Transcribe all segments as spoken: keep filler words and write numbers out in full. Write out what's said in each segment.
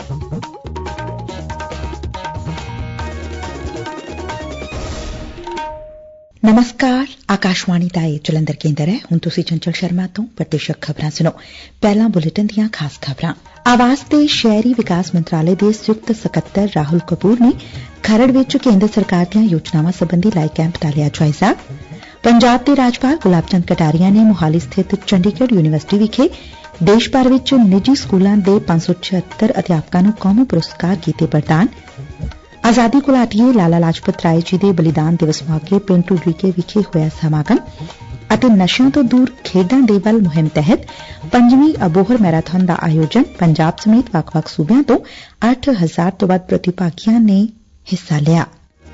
ਨਮਸਕਾਰ, ਆਕਾਸ਼ਵਾਣੀ ਦਾ ਇਹ ਜਲੰਧਰ ਕੇਂਦਰ ਹੈ। ਹੁਣ ਤੁਸੀਂ ਚੰਚਲ ਸ਼ਰਮਾ ਤੋਂ ਪ੍ਰਤੀਸ਼ਕ ਖਬਰਾਂ ਸੁਣੋ। ਪਹਿਲਾਂ ਬੁਲੇਟਿਨ ਦੀਆਂ ਖਾਸ ਖਬਰਾਂ। ਆਵਾਸ ਤੇ ਸ਼ਹਿਰੀ ਵਿਕਾਸ ਮੰਤਰਾਲੇ ਦੇ ਸੰਯੁਕਤ ਸਕੱਤਰ ਰਾਹੁਲ ਕਪੂਰ ਨੇ ਖਰੜ ਵਿੱਚ ਕੇਂਦਰ ਸਰਕਾਰ ਦੀਆਂ ਯੋਜਨਾਵਾਂ ਸਬੰਧੀ ਲਾਏ ਕੈਂਪ ਦਾ ਲਿਆ ਜਾਇਜ਼ਾ। ਪੰਜਾਬ ਦੇ ਰਾਜਪਾਲ ਗੁਲਾਬ ਚੰਦ ਕਟਾਰੀਆ ਨੇ ਮੋਹਾਲੀ ਸਥਿਤ ਚੰਡੀਗੜ੍ਹ ਯੂਨੀਵਰਸਿਟੀ ਵਿਖੇ ਦੇਸ਼ ਭਰ ਵਿੱਚ ਨਿੱਜੀ ਸਕੂਲਾਂ ਦੇ ਪੰਜ ਸੌ ਛਿਅੱਤਰ ਅਧਿਆਪਕਾਂ ਨੂੰ ਕੌਮੀ ਪੁਰਸਕਾਰ ਕੀਤੇ ਪ੍ਰਦਾਨ। ਆਜ਼ਾਦੀ ਘੁਲਾਟੀਏ ਲਾਲਾ ਲਾਜਪਤ ਰਾਏ ਜੀ ਦੇ ਬਲੀਦਾਨ ਦਿਵਸ ਮੌਕੇ ਪਿੰਡ ਢੁੱਡੀਕੇ ਵਿਖੇ ਹੋਇਆ ਸਮਾਗਮ ਅਤੇ ਨਸ਼ਿਆਂ ਤੋਂ ਦੂਰ ਖੇਡਾਂ ਦੇ ਵੱਲ ਮੁਹਿੰਮ ਤਹਿਤ ਪੰਜਵੀਂ ਅਬੋਹਰ ਮੈਰਾਥਨ ਦਾ ਆਯੋਜਨ। ਪੰਜਾਬ ਸਮੇਤ ਵੱਖ-ਵੱਖ ਸੂਬਿਆਂ ਤੋਂ ਅੱਠ ਹਜ਼ਾਰ ਤੋਂ ਵੱਧ ਪ੍ਰਤੀਭਾਗੀਆਂ ਨੇ ਹਿੱਸਾ ਲਿਆ।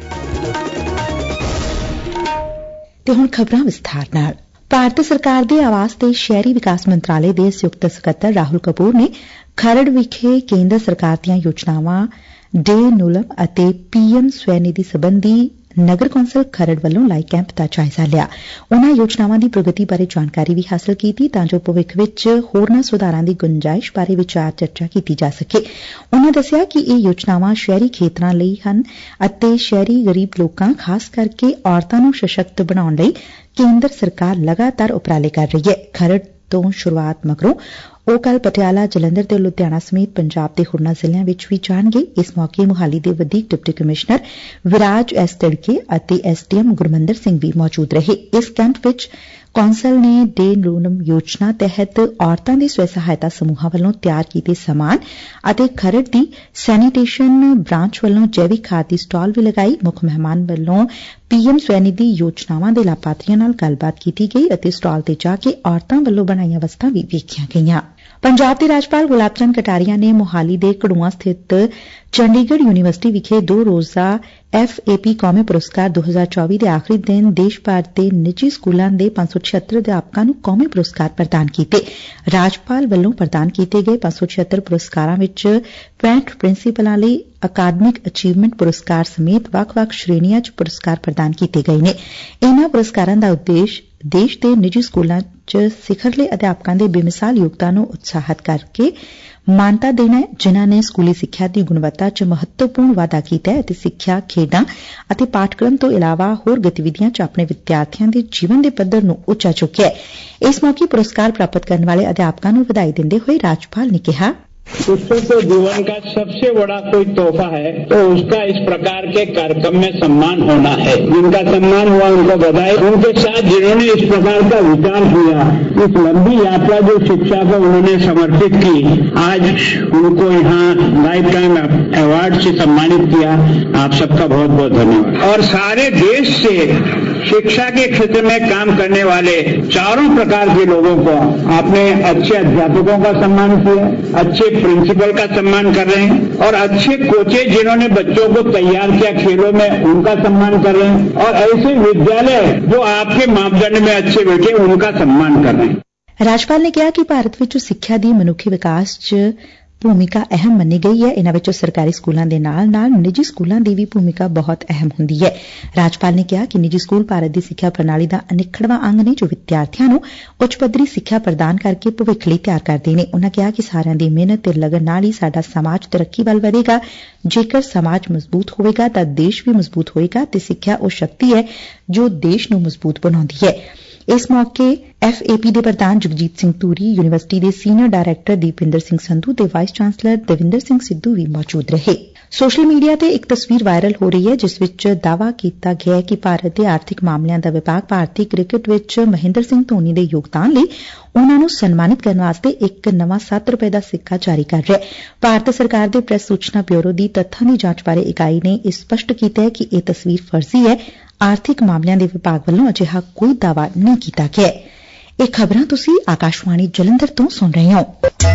ਤੇ ਹੁਣ ਖਬਰਾਂ ਵਿਸਥਾਰ ਨਾਲ। ਭਾਰਤ ਸਰਕਾਰ ਦੇ ਆਵਾਸ ਤੇ ਸ਼ਹਿਰੀ ਵਿਕਾਸ ਮੰਤਰਾਲੇ ਦੇ ਸੰਯੁਕਤ ਸਕੱਤਰ ਰਾਹੁਲ ਕਪੂਰ ਨੇ ਖਰੜ ਵਿਖੇ ਕੇਂਦਰ ਸਰਕਾਰ ਦੀਆਂ ਯੋਜਨਾਵਾਂ ਡੇ ਨੂਲਮ ਅਤੇ ਪੀ ਐਮ ਸਵੈ ਨਿਧੀ ਸਬੰਧੀ ਨਗਰ ਕੌਂਸਲ ਖਰੜ ਵੱਲੋਂ ਲਾਏ ਕੈਂਪ ਦਾ ਜਾਇਜ਼ਾ ਲਿਆ। ਉਨ੍ਹਾਂ ਯੋਜਨਾਵਾਂ ਦੀ ਪ੍ਰਗਤੀ ਬਾਰੇ ਜਾਣਕਾਰੀ ਵੀ ਹਾਸਲ ਕੀਤੀ ਤਾਂ ਜੋ ਭਵਿੱਖ ਵਿੱਚ ਹੋਰਨਾਂ ਸੁਧਾਰਾਂ ਦੀ ਗੁੰਜਾਇਸ਼ ਬਾਰੇ ਵਿਚਾਰ ਚਰਚਾ ਕੀਤੀ ਜਾ ਸਕੇ। ਉਨ੍ਹਾਂ ਦੱਸਿਆ ਕਿ ਇਹ ਯੋਜਨਾਵਾਂ ਸ਼ਹਿਰੀ ਖੇਤਰਾਂ ਲਈ ਹਨ ਅਤੇ ਸ਼ਹਿਰੀ ਗਰੀਬ ਲੋਕਾਂ, ਖਾਸ ਕਰਕੇ ਔਰਤਾਂ ਨੂੰ ਸਸ਼ਕਤ ਬਣਾਉਣ ਲਈ ਕੇਂਦਰ ਸਰਕਾਰ ਲਗਾਤਾਰ ਉਪਰਾਲੇ ਕਰ ਰਹੀ ਹੈ। ਖਰੜ ਤੋਂ ਸ਼ੁਰੂਆਤ ਮਗਰੋਂ ਉਹ ਕੱਲ੍ਹ ਪਟਿਆਲਾ, ਜਲੰਧਰ ਤੇ ਲੁਧਿਆਣਾ ਸਮੇਤ ਪੰਜਾਬ ਦੇ ਹੋਰਨਾਂ ਜ਼ਿਲ੍ਹਿਆਂ ਵਿੱਚ ਵੀ ਜਾਣਗੇ। ਇਸ ਮੌਕੇ ਮੁਹਾਲੀ ਦੇ ਵਧੀਕ deputy commissioner Viraj S Tidke ਅਤੇ S D M Gurmandar Singh ਵੀ ਮੌਜੂਦ ਰਹੇ। ਇਸ ਕੈਂਪ ਵਿੱਚ ਕੌਂਸਲ ਨੇ ਡੇ ਨੂਲਮ ਯੋਜਨਾ ਤਹਿਤ ਔਰਤਾਂ ਦੇ ਸਵੈ ਸਹਾਇਤਾ ਸਮੂਹਾਂ ਵੱਲੋਂ ਤਿਆਰ ਕੀਤੇ ਸਮਾਨ ਅਤੇ ਖਰੜ ਦੀ ਸੈਨੀਟੇਸ਼ਨ ਬ੍ਰਾਂਚ ਵੱਲੋਂ ਜੈਵਿਕ ਖਾਦ ਦੀ ਸਟਾਲ ਵੀ ਲਗਾਈ। ਮੁੱਖ ਮਹਿਮਾਨ ਵੱਲੋਂ ਪੀ ਐਮ ਸਵੈ ਨਿਧੀ ਯੋਜਨਾਵਾਂ ਦੇ ਲਾਭਪਾਤਰੀਆਂ ਨਾਲ ਗੱਲਬਾਤ ਕੀਤੀ ਗਈ ਅਤੇ ਸਟਾਲ ਤੇ ਜਾ ਕੇ ਔਰਤਾਂ ਵੱਲੋਂ ਬਣਾਈਆਂ ਵਸਤਾਂ ਵੀ ਵੇਖੀਆਂ ਗਈਆਂ। ਪੰਜਾਬ ਦੇ ਰਾਜਪਾਲ ਗੁਲਾਬ ਚੰਦ ਕਟਾਰੀਆ ਨੇ ਮੋਹਾਲੀ ਦੇ ਘੜੂੰਆਂ ਸਥਿਤ ਚੰਡੀਗੜ੍ਹ ਯੂਨੀਵਰਸਿਟੀ ਵਿਖੇ ਦੋ ਰੋਜ਼ਾ ਐਫ ਏ ਪੀ ਕੌਮੀ ਪੁਰਸਕਾਰ ਦੋ ਹਜ਼ਾਰ ਚੌਵੀ ਦੇ ਆਖਰੀ ਦਿਨ ਦੇਸ਼ ਭਰ ਦੇ ਨਿੱਜੀ ਸਕੂਲਾਂ ਦੇ ਪੰਜ ਸੌ ਛਿਅੱਤਰ ਅਧਿਆਪਕਾਂ ਨੂੰ ਕੌਮੀ ਪੁਰਸਕਾਰ ਪ੍ਰਦਾਨ ਕੀਤੇ। ਰਾਜਪਾਲ ਵੱਲੋਂ ਪ੍ਰਦਾਨ ਕੀਤੇ ਗਏ ਪੰਜ ਸੌ ਛਿਅੱਤਰ ਪੁਰਸਕਾਰਾਂ ਵਿੱਚ ਪੈਂਹਠ ਪ੍ਰਿੰਸੀਪਲਾਂ ਲਈ ਅਕਾਦਮਿਕ ਅਚੀਵਮੈਂਟ ਪੁਰਸਕਾਰ ਸਮੇਤ ਵੱਖ-ਵੱਖ ਸ਼੍ਰੇਣੀਆਂ 'ਚ ਪੁਰਸਕਾਰ ਪ੍ਰਦਾਨ ਕੀਤੇ ਗਏ ਨੇ। ਇਨ੍ਹਾਂ ਪੁਰਸਕਾਰਾਂ ਦਾ ਉਦੇਸ਼ ਦੇਸ਼ ਦੇ ਨਿੱਜੀ ਸਕੂਲਾਂ 'ਚ ਸਿਖਰਲੇ ਅਧਿਆਪਕਾਂ ਦੇ ਬੇਮਿਸਾਲ ਯੋਗਦਾਨ ਨੂੰ ਉਤਸ਼ਾਹਿਤ ਕਰਕੇ ਮਾਨਤਾ ਦੇਣਾ ਹੈ, ਜਿਨ੍ਹਾਂ ਨੇ ਸਕੂਲੀ ਸਿੱਖਿਆ ਦੀ ਗੁਣਵੱਤਾ 'ਚ ਮਹੱਤਵਪੂਰਨ ਵਾਧਾ ਕੀਤਾ ਹੈ ਅਤੇ ਸਿੱਖਿਆ, ਖੇਡਾਂ ਅਤੇ ਪਾਠਕ੍ਰਮ ਤੋਂ ਇਲਾਵਾ ਹੋਰ ਗਤੀਵਿਧੀਆਂ 'ਚ ਆਪਣੇ ਵਿਦਿਆਰਥੀਆਂ ਦੇ ਜੀਵਨ ਦੇ ਪੱਧਰ ਨੂੰ ਉੱਚਾ ਚੁੱਕਿਆ ਹੈ। ਇਸ ਮੌਕੇ ਪੁਰਸਕਾਰ ਪ੍ਰਾਪਤ ਕਰਨ ਵਾਲੇ ਅਧਿਆਪਕਾਂ ਨੂੰ ਵਧਾਈ ਦਿੰਦੇ ਹੋਏ ਰਾਜਪਾਲ ਨੇ ਕਿਹਾ, शिक्षक के जीवन का सबसे बड़ा कोई तोहफा है तो उसका इस प्रकार के कार्यक्रम में सम्मान होना है। जिनका सम्मान हुआ उनको बधाई। उनके साथ जिन्होंने इस प्रकार का विचार किया, इस लंबी यात्रा जो शिक्षा को उन्होंने समर्पित की, आज उनको यहाँ लाइफ टाइम अवार्ड से सम्मानित किया। आप सबका बहुत बहुत धन्यवाद। और सारे देश से शिक्षा के क्षेत्र में काम करने वाले चारों प्रकार के लोगों को आपने अच्छे अध्यापकों का सम्मान किया, अच्छे प्रिंसिपल का सम्मान कर रहे हैं और अच्छे कोचेज जिन्होंने बच्चों को तैयार किया खेलों में उनका सम्मान कर रहे हैं और ऐसे विद्यालय जो आपके मापदंड में अच्छे बैठे उनका सम्मान कर रहे हैं। ਰਾਜਪਾਲ ਨੇ ਕਿਹਾ ਕਿ ਭਾਰਤ ਵਿੱਚ ਸਿੱਖਿਆ ਦੀ ਮਨੁੱਖੀ ਵਿਕਾਸ 'ਚ ਭੂਮਿਕਾ ਅਹਿਮ ਮੰਨੀ ਗਈ ਹੈ। ਇਨ੍ਹਾਂ ਵਿੱਚੋਂ ਸਰਕਾਰੀ ਸਕੂਲਾਂ ਦੇ ਨਾਲ-ਨਾਲ ਨਿੱਜੀ ਸਕੂਲਾਂ ਦੀ ਵੀ ਭੂਮਿਕਾ ਬਹੁਤ ਅਹਿਮ ਹੁੰਦੀ ਹੈ। ਰਾਜਪਾਲ ਨੇ ਕਿਹਾ ਕਿ ਨਿੱਜੀ ਸਕੂਲ ਭਾਰਤ ਦੀ ਸਿੱਖਿਆ ਪ੍ਰਣਾਲੀ ਦਾ ਅਨਿੱਖੜਵਾਂ ਅੰਗ ਨੇ, ਜੋ ਵਿਦਿਆਰਥੀਆਂ ਨੂੰ ਉੱਚ ਪੱਧਰੀ ਸਿੱਖਿਆ ਪ੍ਰਦਾਨ ਕਰਕੇ ਭਵਿੱਖ ਲਈ ਤਿਆਰ ਕਰਦੇ ਨੇ। ਉਨ੍ਹਾਂ ਕਿਹਾ ਕਿ ਸਾਰਿਆਂ ਦੀ ਮਿਹਨਤ ਤੇ ਲਗਨ ਨਾਲ ਹੀ ਸਾਡਾ ਸਮਾਜ ਤਰੱਕੀ ਵੱਲ ਵਧੇਗਾ। ਜੇਕਰ ਸਮਾਜ ਮਜ਼ਬੂਤ ਹੋਵੇਗਾ ਤਾਂ ਦੇਸ਼ ਵੀ ਮਜ਼ਬੂਤ ਹੋਵੇਗਾ ਤੇ ਸਿੱਖਿਆ ਉਹ ਸ਼ਕਤੀ ਹੈ ਜੋ ਦੇਸ਼ ਨੂੰ ਮਜ਼ਬੂਤ ਬਣਾਉਂਦੀ ਹੈ। ਇਸ ਮੌਕੇ ਐਫ ਏ ਪੀ ਦੇ ਪ੍ਰਧਾਨ ਜਗਜੀਤ ਸਿੰਘ ਧੂਰੀ, ਯੂਨੀਵਰਸਿਟੀ ਦੇ ਸੀਨੀਅਰ ਡਾਇਰੈਕਟਰ ਦੀਪਿੰਦਰ ਸਿੰਘ ਸੰਧੂ ਤੇ ਵਾਈਸ ਚਾਂਸਲਰ ਦਵਿੰਦਰ ਸਿੰਘ ਸਿੱਧੂ ਵੀ ਮੌਜੂਦ ਰਹੇ। ਸੋਸ਼ਲ ਮੀਡੀਆ ਤੇ ਇੱਕ ਤਸਵੀਰ ਵਾਇਰਲ ਹੋ ਰਹੀ ਹੈ, ਜਿਸ ਵਿੱਚ ਦਾਅਵਾ ਕੀਤਾ ਗਿਆ ਹੈ ਕਿ ਭਾਰਤ ਦੇ ਆਰਥਿਕ ਮਾਮਲਿਆਂ ਦਾ ਵਿਭਾਗ ਭਾਰਤੀ ਕ੍ਰਿਕਟ ਵਿੱਚ ਮਹਿੰਦਰ ਸਿੰਘ ਧੋਨੀ ਦੇ ਯੋਗਦਾਨ ਲਈ ਉਨ੍ਹਾਂ ਨੂੰ ਸਨਮਾਨਿਤ ਕਰਨ ਵਾਸਤੇ ਇੱਕ ਨਵਾਂ ਸੱਤ ਰੁਪਏ ਦਾ ਸਿੱਕਾ ਜਾਰੀ ਕਰ ਰਿਹਾ ਹੈ। ਭਾਰਤ ਸਰਕਾਰ ਦੇ ਪ੍ਰੈਸ ਸੂਚਨਾ ਬਿਊਰੋ ਦੀ ਤੱਥਾਂ ਦੀ ਜਾਂਚ ਬਾਰੇ ਇਕਾਈ ਨੇ ਇਹ ਸਪਸ਼ਟ ਕੀਤਾ ਹੈ ਕਿ ਇਹ ਤਸਵੀਰ ਫਰਜ਼ੀ ਹੈ। ਆਰਥਿਕ ਮਾਮਲਿਆਂ ਦੇ ਵਿਭਾਗ ਵੱਲੋਂ ਅਜਿਹਾ ਕੋਈ ਦਾਅਵਾ ਨਹੀਂ ਕੀਤਾ ਗਿਆ। ਇਹ ਖਬਰਾਂ ਤੁਸੀਂ ਆਕਾਸ਼ਵਾਣੀ ਜਲੰਧਰ ਤੋਂ ਸੁਣ ਰਹੇ ਹੋ।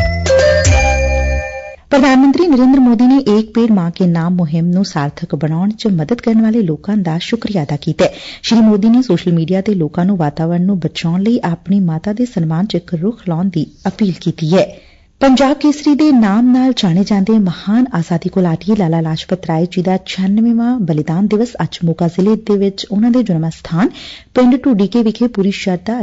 ਪ੍ਰਧਾਨ ਮੰਤਰੀ ਨਰਿੰਦਰ ਮੋਦੀ ਨੇ ਏਕ ਪੇੜ ਮਾਂ ਕੇ ਨਾਮ ਮੁਹਿੰਮ ਨੂੰ ਸਾਰਥਕ ਬਣਾਉਣ 'ਚ ਮਦਦ ਕਰਨ ਵਾਲੇ ਲੋਕਾਂ ਦਾ ਸ਼ੁਕਰੀਆ ਅਦਾ ਕੀਤਾ। ਸ਼੍ਰੀ ਮੋਦੀ ਨੇ ਸੋਸ਼ਲ ਮੀਡੀਆ ਤੇ ਲੋਕਾਂ ਨੂੰ ਵਾਤਾਵਰਣ ਨੂੰ ਬਚਾਉਣ ਲਈ ਆਪਣੀ ਮਾਤਾ ਦੇ ਸਨਮਾਨ 'ਚ ਇੱਕ ਰੁੱਖ ਲਾਉਣ ਦੀ ਅਪੀਲ ਕੀਤੀ ਹੈ। ਪੰਜਾਬ ਕੇਸਰੀ ਦੇ ਨਾਮ ਨਾਲ ਜਾਣੇ ਜਾਂਦੇ ਮਹਾਨ ਆਜ਼ਾਦੀ ਘੁਲਾਟੀਏ ਲਾਲਾ ਲਾਜਪਤ ਰਾਏ ਜੀ ਦਾ ਛਿਆਨਵੇਵਾਂ ਬਲੀਦਾਨ ਦਿਵਸ ਅੱਜ ਮੋਗਾ ਜ਼ਿਲ੍ਹੇ ਦੇ ਵਿੱਚ ਉਨ੍ਹਾਂ ਦੇ ਜਨਮ ਸਥਾਨ ਪਿੰਡ ਢੁੱਡੀਕੇ ਵਿਖੇ ਪੂਰੀ ਸ਼ਰਧਾ ਅਤੇ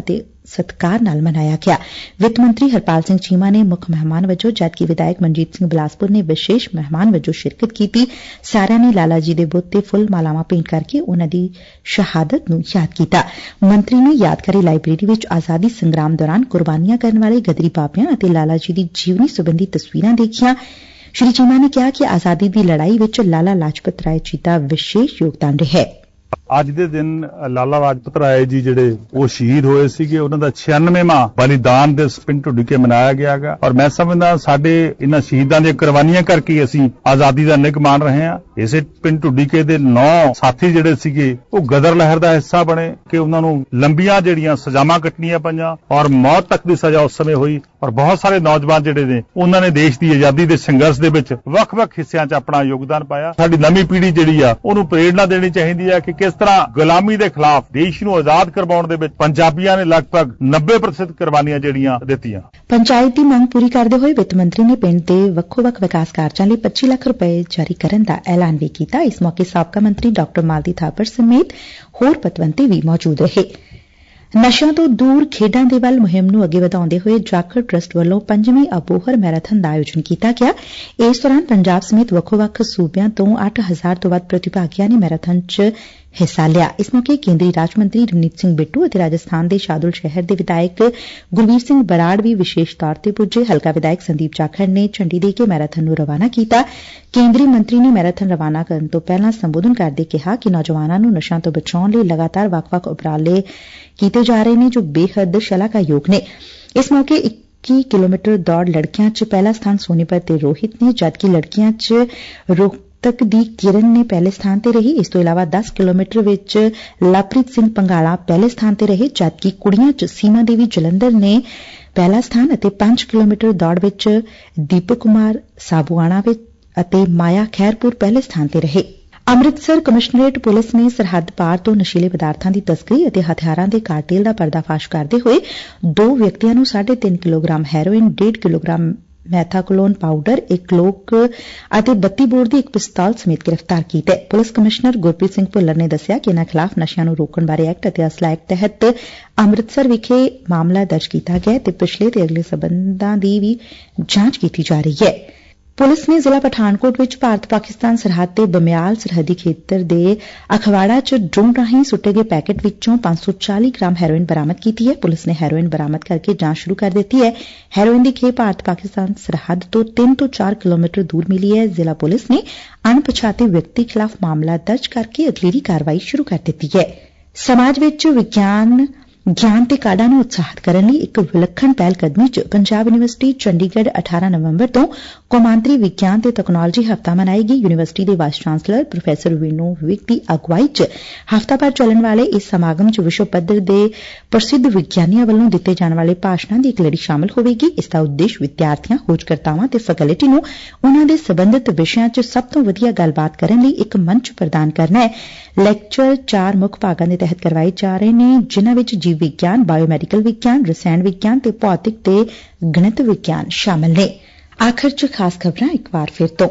ਸਤਿਕਾਰ ਨਾਲ ਮਨਾਇਆ ਗਿਆ। ਵਿੱਤ ਮੰਤਰੀ ਹਰਪਾਲ ਸਿੰਘ ਚੀਮਾ ਨੇ ਮੁੱਖ ਮਹਿਮਾਨ ਵਜੋਂ ਜਦਕਿ ਵਿਧਾਇਕ ਮਨਜੀਤ ਸਿੰਘ ਬਿਲਾਸਪੁਰ ਨੇ ਵਿਸ਼ੇਸ਼ ਮਹਿਮਾਨ ਵਜੋਂ ਸ਼ਿਰਕਤ ਕੀਤੀ। ਸਾਰਿਆਂ ਨੇ ਲਾਲਾ ਜੀ ਦੇ ਬੁੱਤ ਤੇ ਫੁੱਲ ਮਾਲਾਵਾਂ ਭੇਂਟ ਕਰਕੇ ਉਨੂਾਂ ਦੀ ਸ਼ਹਾਦਤ ਨੂੰ ਯਾਦ ਕੀਤਾ। ਮੰਤਰੀ ਨੇ ਯਾਦਗਾਰੀ ਲਾਇਬ੍ਰੇਰੀ ਵਿੱਚ ਆਜ਼ਾਦੀ ਸੰਗਰਾਮ ਦੌਰਾਨ ਕੁਰਬਾਨੀਆਂ ਕਰਨ ਵਾਲੇ ਗਦਰੀ ਬਾਬਿਆਂ ਅਤੇ ਲਾਲਾ ਜੀ ਦੀ ਜੀਵਨੀ ਸਬੰਧੀ ਤਸਵੀਰਾਂ ਦੇਖੀਆਂ। ਸ਼੍ਰੀ ਚੀਮਾ ਨੇ ਕਿਹਾ ਕਿ ਆਜ਼ਾਦੀ ਦੀ ਲੜਾਈ ਵਿੱਚ ਲਾਲਾ ਲਾਜਪਤ ਰਾਏ ਜੀ ਦਾ ਵਿਸ਼ੇਸ਼ ਯੋਗਦਾਨ ਰਿਹਾ ਹੈ। ਅੱਜ ਦੇ ਦਿਨ ਲਾਲਾ ਲਾਜਪਤ ਰਾਏ ਜੀ ਜਿਹੜੇ ਉਹ ਸ਼ਹੀਦ ਹੋਏ ਸੀਗੇ, ਉਹਨਾਂ ਦਾ ਛਿਆਨਵੇਵਾਂ ਬਲੀਦਾਨ ਦੇ ਪਿੰਡ ਢੁੱਡੀਕੇ ਮਨਾਇਆ ਗਿਆ ਗਾ ਔਰ ਮੈਂ ਸਮਝਦਾ ਸਾਡੇ ਇਹਨਾਂ ਸ਼ਹੀਦਾਂ ਦੀਆਂ ਕੁਰਬਾਨੀਆਂ ਕਰਕੇ ਅਸੀਂ ਆਜ਼ਾਦੀ ਦਾ ਨਿੱਘ ਮਾਣ ਰਹੇ ਹਾਂ। ਇਸੇ ਪਿੰਡ ਢੁੱਡੀਕੇ ਦੇ ਨੌ ਸਾਥੀ ਜਿਹੜੇ ਸੀਗੇ ਉਹ ਗਦਰ ਲਹਿਰ ਦਾ ਹਿੱਸਾ ਬਣੇ ਕਿ ਉਹਨਾਂ ਨੂੰ ਲੰਬੀਆਂ ਜਿਹੜੀਆਂ ਸਜ਼ਾਵਾਂ ਕੱਟਣੀਆਂ ਪਈਆਂ ਔਰ ਮੌਤ ਤੱਕ ਦੀ ਸਜ਼ਾ ਉਸ ਸਮੇਂ ਹੋਈ ਔਰ ਬਹੁਤ ਸਾਰੇ ਨੌਜਵਾਨ ਜਿਹੜੇ ਨੇ ਉਹਨਾਂ ਨੇ ਦੇਸ਼ ਦੀ ਆਜ਼ਾਦੀ ਦੇ ਸੰਘਰਸ਼ ਦੇ ਵਿੱਚ ਵੱਖ-ਵੱਖ ਹਿੱਸਿਆਂ 'ਚ ਆਪਣਾ ਯੋਗਦਾਨ ਪਾਇਆ। ਸਾਡੀ ਨਵੀਂ ਪੀੜ੍ਹੀ ਜਿਹੜੀ ਆ ਉਹਨੂੰ ਪ੍ਰੇਰਣਾ ਦੇਣੀ ਚਾਹੀਦੀ ਆ ਕਿ ਕਿਸ ਤਰ੍ਹਾਂ ਗੁਲਾਮੀ ਦੇ ਖਿਲਾਫ ਦੇਸ਼ ਨੂੰ ਆਜ਼ਾਦ ਕਰਵਾਉਣ ਦੇ ਵਿੱਚ ਪੰਜਾਬੀਆਂ ਨੇ ਲਗਭਗ ਨੱਬੇ ਪ੍ਰਤੀਸ਼ਤ ਕੁਰਬਾਨੀਆਂ ਜਿਹੜੀਆਂ ਦਿੱਤੀਆਂ। ਪੰਚਾਇਤ ਦੀ ਮੰਗ ਪੂਰੀ ਕਰਦੇ ਹੋਏ ਵਿੱਤ ਮੰਤਰੀ ਨੇ ਪਿੰਡ ਦੇ ਵੱਖੋ-ਵੱਖ ਵਿਕਾਸ ਕਾਰਜਾਂ ਲਈ ਪੱਚੀ ਲੱਖ ਰੁਪਏ ਜਾਰੀ ਕਰਨ ਦਾ ਐਲਾਨ ਵੀ ਕੀਤਾ। ਇਸ ਮੌਕੇ ਸਾਬਕਾ ਮੰਤਰੀ ਡਾਕਟਰ ਮਾਲਤੀ ਥਾਪਰ ਸਮੇਤ ਹੋਰ ਪਤਵੰਤੇ ਵੀ ਮੌਜੂਦ ਰਹੇ। ਨਸ਼ਿਆਂ ਤੋਂ ਦੂਰ ਖੇਡਾਂ ਦੇ ਵੱਲ ਮੁਹਿੰਮ ਨੂੰ ਅੱਗੇ ਵਧਾਉਂਦੇ ਹੋਏ ਜਾਖੜ ਟਰੱਸਟ ਵੱਲੋਂ ਪੰਜਵੀਂ ਅਬੋਹਰ ਮੈਰਾਥਨ ਦਾ ਆਯੋਜਨ ਕੀਤਾ ਗਿਆ। ਇਸ ਦੌਰਾਨ ਪੰਜਾਬ ਸਮੇਤ ਵੱਖੋ-ਵੱਖ ਸੂਬਿਆਂ ਤੋਂ ਅੱਠ ਹਜ਼ਾਰ ਤੋਂ ਵੱਧ ਪ੍ਰਤੀਭਾਗੀਆਂ ਨੇ ਮੈਰਾਥਨ 'ਚ ਹਿੱਸਾ ਲਿਆ। ਇਸ ਮੌਕੇ ਕੇਂਦਰੀ ਰਾਜ ਮੰਤਰੀ ਰਵਨੀਤ ਸਿੰਘ ਬਿੱਟੂ ਅਤੇ ਰਾਜਸਥਾਨ ਦੇ ਸ਼ਾਦੁਲ ਸ਼ਹਿਰ ਦੇ ਵਿਧਾਇਕ ਗੁਰਵੀਰ ਸਿੰਘ ਬਰਾੜ ਵੀ ਵਿਸ਼ੇਸ਼ ਤੌਰ ਤੇ ਪੁੱਜੇ। ਹਲਕਾ ਵਿਧਾਇਕ ਸੰਦੀਪ ਜਾਖੜ ਨੇ ਝੰਡੀ ਦੇ ਕੇ ਮੈਰਾਥਨ ਨੂੰ ਰਵਾਨਾ ਕੀਤਾ। ਕੇਂਦਰੀ ਮੰਤਰੀ ਨੇ ਮੈਰਾਥਨ ਰਵਾਨਾ ਕਰਨ ਤੋਂ ਪਹਿਲਾਂ ਸੰਬੋਧਨ ਕਰਦੇ ਕਿਹਾ ਕਿ ਨੌਜਵਾਨਾਂ ਨੂੰ ਨਸ਼ਿਆਂ ਤੋਂ ਬਚਾਉਣ ਲਈ ਲਗਾਤਾਰ ਵੱਖ-ਵੱਖ ਉਪਰਾਲੇ ਕੀਤੇ ਜਾ ਰਹੇ ਨੇ ਜੋ ਬੇਹੱਦ ਸ਼ਲਾਘਾਯੋਗ ਨੇ। ਇਸ ਮੌਕੇ ਇੱਕੀ ਕਿਲੋਮੀਟਰ ਦੌੜ ਲੜਕੀਆਂ 'ਚ ਪਹਿਲਾ ਸਥਾਨ ਸੋਨੀਪਤ ਤੇ ਰੋਹਿਤ ਨੇ ਜਦਕਿ ਲੜਕੀਆਂ 'ਚ ਰੋਹਤਕ ਦੀ ਕਿਰਨ ਨੇ ਪਹਿਲੇ ਸਥਾਨ ਤੇ ਰਹੀ। ਇਸ ਤੋਂ ਇਲਾਵਾ ਦਸ ਕਿਲੋਮੀਟਰ ਵਿੱਚ ਲਵਪ੍ਰੀਤ ਸਿੰਘ ਪੰਗਾਲਾ ਪਹਿਲੇ ਸਥਾਨ ਤੇ ਰਹੇ ਜਦਕਿ ਕੁੜੀਆਂ 'ਚ ਸੀਮਾ ਦੇਵੀ ਜਲੰਧਰ ਨੇ ਪਹਿਲਾ ਸਥਾਨ ਅਤੇ ਪੰਜ ਕਿਲੋਮੀਟਰ ਦੌੜ ਵਿੱਚ ਦੀਪਕ ਕੁਮਾਰ ਸਾਬੂਆਣਾ ਅਤੇ ਮਾਇਆ ਖੈਰਪੁਰ ਪਹਿਲੇ ਸਥਾਨ ਤੇ ਰਹੇ। ਅੰਮ੍ਰਿਤਸਰ ਕਮਿਸ਼ਨਰੇਟ ਪੁਲਿਸ ਨੇ ਸਰਹੱਦ ਪਾਰ ਤੋਂ ਨਸ਼ੀਲੇ ਪਦਾਰਥਾਂ ਦੀ ਤਸਕਰੀ ਅਤੇ ਹਥਿਆਰਾਂ ਦੇ ਕਾਰਟੇਲ ਦਾ ਪਰਦਾਫਾਸ਼ ਕਰਦੇ ਹੋਏ ਦੋ ਵਿਅਕਤੀਆਂ ਨੂੰ ਸਾਢੇ ਤਿੰਨ ਕਿਲੋਗ੍ਰਾਮ ਹੈਰੋਇਨ, ਡੇਢ ਕਿਲੋਗ੍ਰਾਮ ਮੈਥਾਕੋਲੋਨ ਪਾਊਡਰ, ਇੱਕ ਲੋਕ ਅਤੇ ਬੱਤੀ ਬੋਰ ਦੀ ਇੱਕ ਪਿਸਤੌਲ ਸਮੇਤ ਗ੍ਰਿਫਤਾਰ ਕੀਤਾ। ਪੁਲਿਸ ਕਮਿਸ਼ਨਰ ਗੁਰਪ੍ਰੀਤ ਸਿੰਘ ਭੁੱਲਰ ਨੇ ਦੱਸਿਆ ਕਿ ਇਨ੍ਹਾਂ ਖਿਲਾਫ਼ ਨਸ਼ਿਆਂ ਨੂੰ ਰੋਕਣ ਬਾਰੇ ਐਕਟ ਅਤੇ ਅਸਲਾ ਐਕਟ ਤਹਿਤ ਅੰਮ੍ਰਿਤਸਰ ਵਿਖੇ ਮਾਮਲਾ ਦਰਜ ਕੀਤਾ ਗਿਆ ਤੇ ਪਿਛਲੇ ਤੇ ਅਗਲੇ ਸਬੰਧਾਂ ਦੀ ਵੀ ਜਾਂਚ ਕੀਤੀ ਜਾ ਰਹੀ ਹੈ। ਪੁਲਿਸ ਨੇ ਜ਼ਿਲ੍ਹਾ ਪਠਾਨਕੋਟ ਵਿੱਚ ਭਾਰਤ ਪਾਕਿਸਤਾਨ ਸਰਹੱਦ ਤੇ ਬਮਿਆਲ ਸਰਹੱਦੀ ਖੇਤਰ ਦੇ ਅਖਵਾੜਾ 'ਚ ਡਰੋਨ ਰਾਹੀਂ ਸੁੱਟੇ ਗਏ ਪੈਕੇਟ ਵਿੱਚੋਂ ਪੰਜ ਸੌ ਚਾਲੀ ਗ੍ਰਾਮ ਹੈਰੋਇਨ ਬਰਾਮਦ ਕੀਤੀ ਹੈ। ਪੁਲਿਸ ਨੇ ਹੈਰੋਇਨ ਬਰਾਮਦ ਕਰਕੇ ਜਾਂਚ ਸ਼ੁਰੂ ਕਰ ਦਿੱਤੀ ਹੈ। ਹੈਰੋਇਨ ਦੀ ਖੇਪ ਭਾਰਤ ਪਾਕਿਸਤਾਨ ਸਰਹੱਦ ਤੋਂ ਤਿੰਨ ਤੋਂ ਚਾਰ ਕਿਲੋਮੀਟਰ ਦੂਰ ਮਿਲੀ ਹੈ। ਜ਼ਿਲ੍ਹਾ ਪੁਲਿਸ ਨੇ ਅਣਪਛਾਤੇ ਵਿਅਕਤੀ ਖਿਲਾਫ਼ ਮਾਮਲਾ ਦਰਜ ਕਰਕੇ ਅਗਲੇਰੀ ਕਾਰਵਾਈ ਸ਼ੁਰੂ ਕਰ ਦਿੱਤੀ ਹੈ। ਸਮਾਜ ਵਿੱਚ ਵਿਗਿਆਨ ਗਿਆਨ ਤੇ ਕਾਢਾਂ ਨੂੰ ਉਤਸ਼ਾਹਿਤ ਕਰਨ ਲਈ ਇੱਕ ਵਿਲੱਖਣ ਪਹਿਲ ਕਦਮੀ 'ਚ ਪੰਜਾਬ ਯੂਨੀਵਰਸਿਟੀ ਚੰਡੀਗੜ੍ਹ ਅਠਾਰਾਂ ਨਵੰਬਰ ਤੋਂ ਕੌਮਾਂਤਰੀ ਵਿਗਿਆਨ ਤੇ ਤਕਨਾਲੋਜੀ ਹਫ਼ਤਾ ਮਨਾਏਗੀ। ਯੂਨੀਵਰਸਿਟੀ ਦੇ ਵਾਈਸ ਚਾਂਸਲਰ ਪ੍ਰੋਫੈਸਰ ਵਿਨੋ ਵਿਕ ਦੀ ਅਗਵਾਈ 'ਚ ਹਫ਼ਤਾ ਭਰ ਚੱਲਣ ਵਾਲੇ ਇਸ ਸਮਾਗਮ 'ਚ ਵਿਸ਼ਵ ਪੱਧਰ ਦੇ ਪ੍ਰਸਿੱਧ ਵਿਗਿਆਨੀਆਂ ਵੱਲੋਂ ਦਿੱਤੇ ਜਾਣ ਵਾਲੇ ਭਾਸ਼ਣਾਂ ਦੀ ਇੱਕ ਲੜੀ ਸ਼ਾਮਲ ਹੋਵੇਗੀ। ਇਸ ਦਾ ਉਦੇਸ਼ ਵਿਦਿਆਰਥੀਆਂ, ਖੋਜਕਰਤਾਵਾਂ ਤੇ ਫੈਕਲਟੀ ਨੂੰ ਉਨ੍ਹਾਂ ਦੇ ਸਬੰਧਤ ਵਿਸ਼ਿਆਂ 'ਚ ਸਭ ਤੋਂ ਵਧੀਆ ਗੱਲਬਾਤ ਕਰਨ ਲਈ ਇੱਕ ਮੰਚ ਪ੍ਰਦਾਨ ਕਰਨਾ ਹੈ। ਲੈਕਚਰ ਚਾਰ ਮੁੱਖ ਭਾਗਾਂ ਦੇ ਤਹਿਤ ਕਰਵਾਏ ਜਾ ਰਹੇ ਨੇ ਜਿਨ੍ਹਾਂ ਵਿੱਚ ਜੀਵ ਵਿਗਿਆਨ, ਬਾਇਓਮੈਡੀਕਲ ਵਿਗਿਆਨ, ਰਸਾਇਣ ਵਿਗਿਆਨ ਤੇ ਭੌਤਿਕ ਤੇ ਗਣਿਤ ਵਿਗਿਆਨ ਸ਼ਾਮਲ ਨੇ। ਆਖਰ 'ਚ ਖਾਸ ਖਬਰਾਂ ਇੱਕ ਵਾਰ ਫਿਰ ਤੋਂ।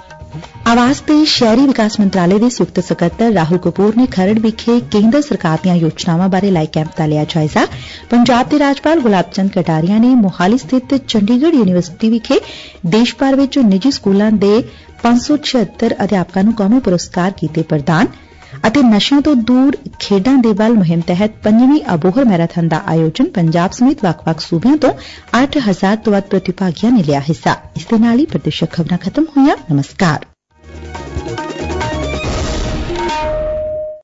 ਆਵਾਸ ਤੇ ਸ਼ਹਿਰੀ ਵਿਕਾਸ ਮੰਤਰਾਲੇ ਦੇ ਸੰਯੁਕਤ ਸਕੱਤਰ ਰਾਹੁਲ ਕਪੂਰ ਨੇ ਖਰੜ ਵਿਖੇ ਕੇਂਦਰ ਸਰਕਾਰ ਦੀਆਂ ਯੋਜਨਾਵਾਂ ਬਾਰੇ ਲਾਏ ਕੈਂਪ ਦਾ ਲਿਆ ਜਾਇਜ਼ਾ। ਪੰਜਾਬ ਦੇ ਰਾਜਪਾਲ ਗੁਲਾਬ ਚੰਦ ਕਟਾਰੀਆ ਨੇ ਮੋਹਾਲੀ ਸਥਿਤ ਚੰਡੀਗੜ੍ਹ ਯੂਨੀਵਰਸਿਟੀ ਵਿਖੇ ਦੇਸ਼ ਭਰ ਵਿੱਚ ਨਿੱਜੀ ਸਕੂਲਾਂ ਦੇ ਪੰਜ ਸੌ ਛਿਅੱਤਰ ਅਧਿਆਪਕਾਂ ਨੂੰ ਕੌਮੀ ਪੁਰਸਕਾਰ ਕੀਤੇ ਪ੍ਰਦਾਨ ਅਤੇ ਨਸ਼ਿਆਂ ਤੋਂ ਦੂਰ ਖੇਡਾਂ ਦੇ ਵੱਲ ਮੁਹਿੰਮ ਤਹਿਤ ਪੰਜਵੀਂ ਅਬੋਹਰ ਮੈਰਾਥਨ ਦਾ ਆਯੋਜਨ। ਪੰਜਾਬ ਸਮੇਤ ਵੱਖ-ਵੱਖ ਸੂਬਿਆਂ ਤੋਂ ਅੱਠ ਹਜ਼ਾਰ ਤੋਂ ਵੱਧ ਪ੍ਰਤੀਭਾਗੀਆਂ ਨੇ ਲਿਆ ਹਿੱਸਾ। ਇਸ ਦੇ ਨਾਲ ਹੀ ਪ੍ਰਦੇਸ਼ਕ ਖਬਰਾਂ ਖਤਮ ਹੋਈਆਂ। ਨਮਸਕਾਰ।